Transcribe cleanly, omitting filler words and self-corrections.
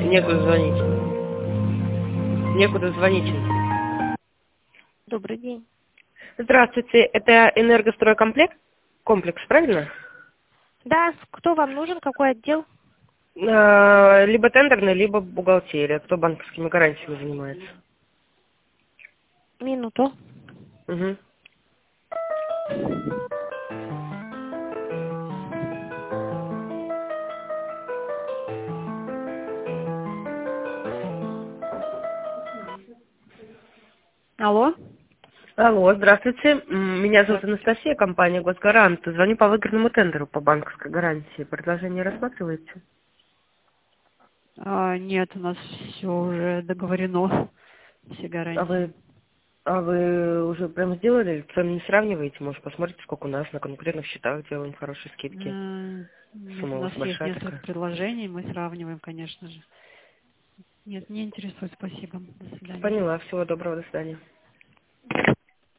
Некуда звонить. Некуда звонить. Добрый день. Здравствуйте, это энергостройкомплект? Комплекс, правильно? Да, кто вам нужен, какой отдел? Либо тендерный, либо бухгалтерия. Кто банковскими гарантиями занимается? Минуту. Угу. Алло. Алло, здравствуйте. Меня зовут Анастасия, компания «Госгарант». Звоню по выигранному тендеру по банковской гарантии. Предложение рассматриваете? Нет, у нас все уже договорено, все А гарантии. вы, а вы уже прям сделали? Цены не сравниваете? Может, посмотрите, сколько у нас на конкурентных счетах делаем хорошие скидки? Нет, Сумма у у вас нас есть большая несколько такая? предложений, мы сравниваем, конечно же. Нет, не интересует, спасибо. До свидания. Поняла. Всего доброго. До свидания.